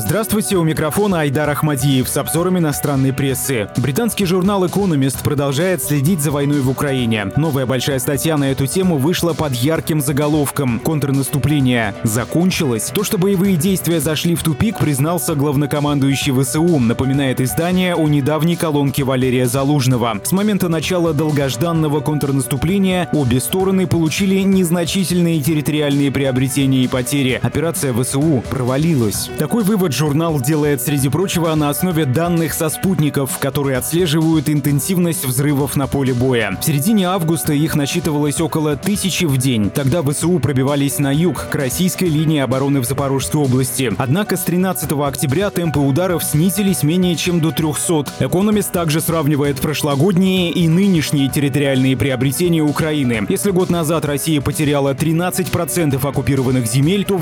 Здравствуйте, у микрофона Айдар Ахмадиев с обзором иностранной прессы. Британский журнал «Экономист» продолжает следить за войной в Украине. Новая большая статья на эту тему вышла под ярким заголовком «Контрнаступление закончилось». То, что боевые действия зашли в тупик, признался главнокомандующий ВСУ, напоминает издание о недавней колонке Валерия Залужного. С момента начала долгожданного контрнаступления обе стороны получили незначительные территориальные приобретения и потери. Операция ВСУ провалилась. Такой вывод журнал делает, среди прочего, на основе данных со спутников, которые отслеживают интенсивность взрывов на поле боя. В середине августа их насчитывалось около 1000 в день. Тогда ВСУ пробивались на юг, к российской линии обороны в Запорожской области. Однако с 13 октября темпы ударов снизились менее чем до 300. «Экономист» также сравнивает прошлогодние и нынешние территориальные приобретения Украины. Если год назад Россия потеряла 13% оккупированных земель, то в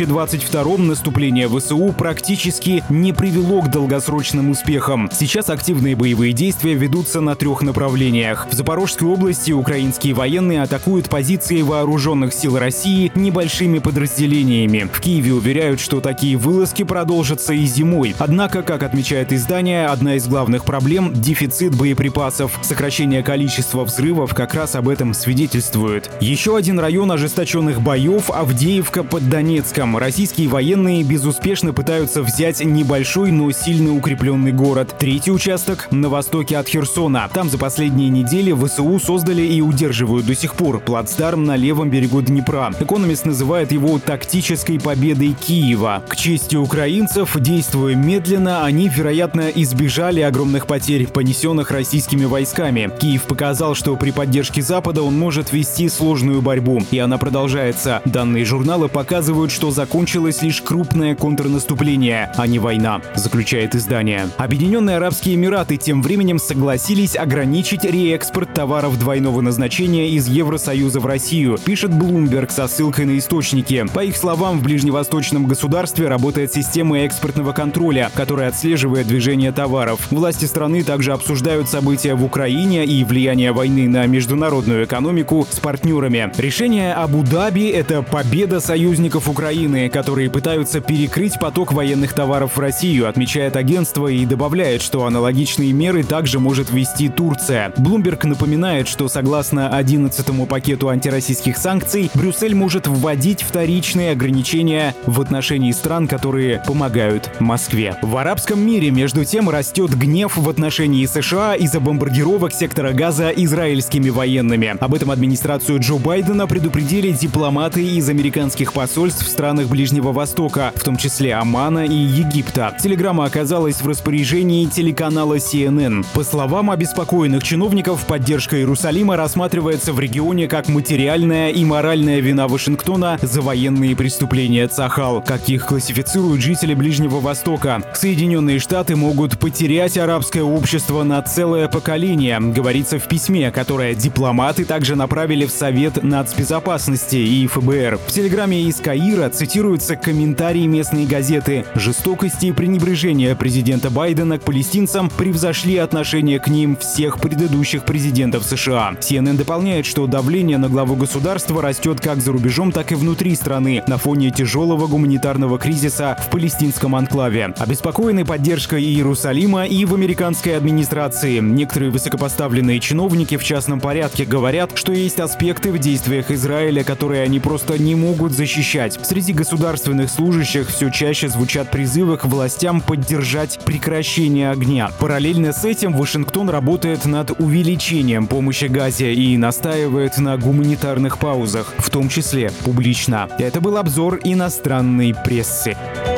2022 наступление ВСУ практически не привело к долгосрочным успехам. Сейчас активные боевые действия ведутся на 3 направлениях. В Запорожской области украинские военные атакуют позиции вооруженных сил России небольшими подразделениями. В Киеве уверяют, что такие вылазки продолжатся и зимой. Однако, как отмечает издание, одна из главных проблем – дефицит боеприпасов. Сокращение количества взрывов как раз об этом свидетельствует. Еще один район ожесточенных боев – Авдеевка под Донецком. Российские военные безуспешно пытаются взять небольшой, но сильно укрепленный город. Третий участок – на востоке от Херсона. Там за последние недели ВСУ создали и удерживают до сих пор плацдарм на левом берегу Днепра. «Экономист» называет его тактической победой Киева. К чести украинцев, действуя медленно, они, вероятно, избежали огромных потерь, понесенных российскими войсками. Киев показал, что при поддержке Запада он может вести сложную борьбу. И она продолжается. Данные журнала показывают, что закончилось лишь крупное контрнаступление, а не война, заключает издание. Объединенные Арабские Эмираты тем временем согласились ограничить реэкспорт товаров двойного назначения из Евросоюза в Россию, пишет Bloomberg со ссылкой на источники. По их словам, в ближневосточном государстве работает система экспортного контроля, которая отслеживает движение товаров. Власти страны также обсуждают события в Украине и влияние войны на международную экономику с партнерами. Решение Абу-Даби – это победа союзников Украины, которые пытаются перекрыть поток военных товаров в Россию, отмечает агентство и добавляет, что аналогичные меры также может ввести Турция. Bloomberg напоминает, что согласно 11-му пакету антироссийских санкций, Брюссель может вводить вторичные ограничения в отношении стран, которые помогают Москве. В арабском мире, между тем, растет гнев в отношении США из-за бомбардировок сектора Газа израильскими военными. Об этом администрацию Джо Байдена предупредили дипломаты из американских посольств в странах Ближнего Востока, в том числе Омана и Египта. Телеграмма оказалась в распоряжении телеканала CNN. По словам обеспокоенных чиновников, поддержка Иерусалима рассматривается в регионе как материальная и моральная вина Вашингтона за военные преступления Цахал, как их классифицируют жители Ближнего Востока. Соединенные Штаты могут потерять арабское общество на целое поколение, говорится в письме, которое дипломаты также направили в Совет нацбезопасности и ФБР. В телеграмме из Каира цитируются комментарии местной газеты. Жестокости и пренебрежение президента Байдена к палестинцам превзошли отношение к ним всех предыдущих президентов США. CNN дополняет, что давление на главу государства растет как за рубежом, так и внутри страны на фоне тяжелого гуманитарного кризиса в палестинском анклаве. Обеспокоены поддержкой Иерусалима и в американской администрации. Некоторые высокопоставленные чиновники в частном порядке говорят, что есть аспекты в действиях Израиля, которые они просто не могут защищать. Среди государственных служащих все чаще звучат призывы к властям поддержать прекращение огня. Параллельно с этим Вашингтон работает над увеличением помощи Газе и настаивает на гуманитарных паузах, в том числе публично. Это был обзор иностранной прессы.